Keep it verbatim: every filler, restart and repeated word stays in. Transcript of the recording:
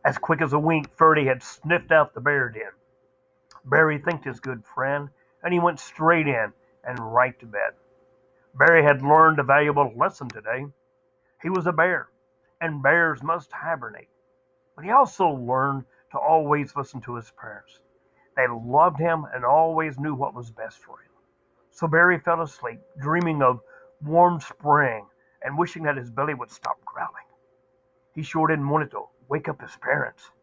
As quick as a wink, Ferdy had sniffed out the bear den. Barry thanked his good friend, and he went straight in and right to bed. Barry had learned a valuable lesson today. He was a bear, and bears must hibernate. But he also learned to always listen to his parents. They loved him and always knew what was best for him. So Barry fell asleep, dreaming of warm spring and wishing that his belly would stop growling. He sure didn't want it to wake up his parents.